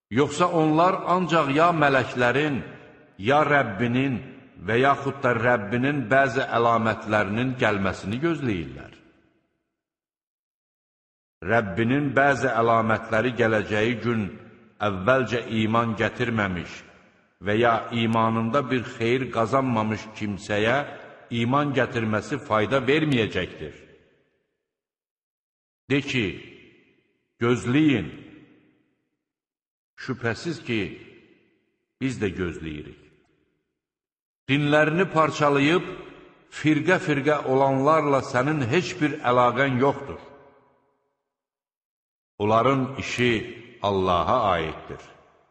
Yoxsa onlar ancaq ya mələklərin, ya Rəbbinin və yaxud da Rəbbinin bəzi əlamətlərinin gəlməsini gözləyirlər. Rəbbinin bəzi əlamətləri gələcəyi gün əvvəlcə iman gətirməmiş və ya imanında bir xeyir qazanmamış kimsəyə iman gətirməsi fayda verməyəcəkdir. De ki, gözləyin, şübhəsiz ki, biz də gözləyirik. Dinlərini parçalayıb, firqə-firqə olanlarla sənin heç bir əlaqən yoxdur. Onların işi Allaha aiddir.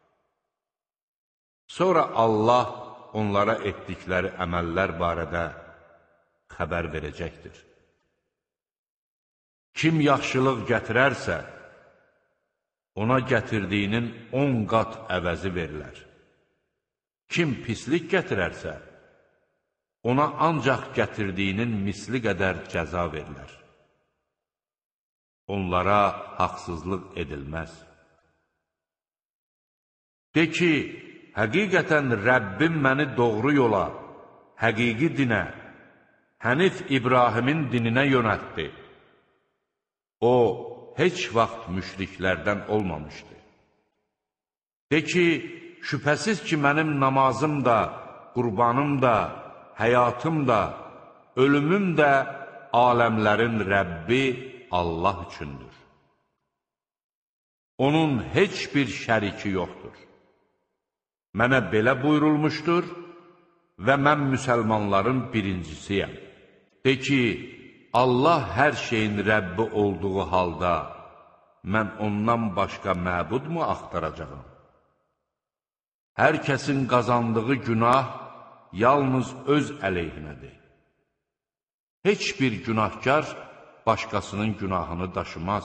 Sonra Allah onlara etdikləri əməllər barədə xəbər verəcəkdir. Kim yaxşılıq gətirərsə, ona gətirdiyinin 10 qat əvəzi verilər. Kim pislik gətirərsə, ona ancaq gətirdiyinin misli qədər cəza verilər. Onlara haqsızlıq edilməz. De ki, həqiqətən Rəbbim məni doğru yola, həqiqi dinə, Hənif İbrahimin dininə yönəltdi. O, heç vaxt müşriklərdən olmamışdı. De ki, şübhəsiz ki, mənim namazım da, qurbanım da, həyatım da, ölümüm də aləmlərin Rəbbi Allah üçündür. Onun heç bir şəriki yoxdur. Mənə belə buyurulmuşdur və mən müsəlmanların birincisiyəm. De ki, Allah hər şeyin Rəbbi olduğu halda mən ondan başqa məbudmu axtaracağım? Hər kəsin qazandığı günah yalnız öz əleyhinədir. Heç bir günahkar başqasının günahını daşımaz.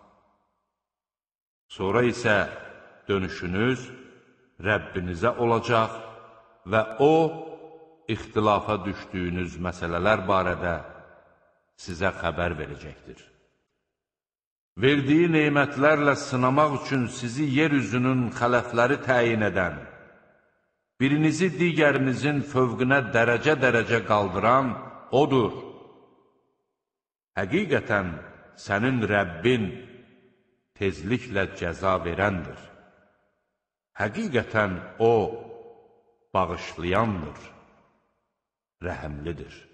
Sonra isə dönüşünüz Rəbbinizə olacaq və O, ixtilafa düşdüyünüz məsələlər barədə sizə xəbər verəcəkdir. Verdiyi neymətlərlə sınamaq üçün sizi yeryüzünün xələfləri təyin edən, birinizi digərinizin fövqünə dərəcə-dərəcə qaldıran Odur. Həqiqətən sənin Rəbbin tezliklə cəza verəndir. Həqiqətən O, bağışlayandır, rəhəmlidir.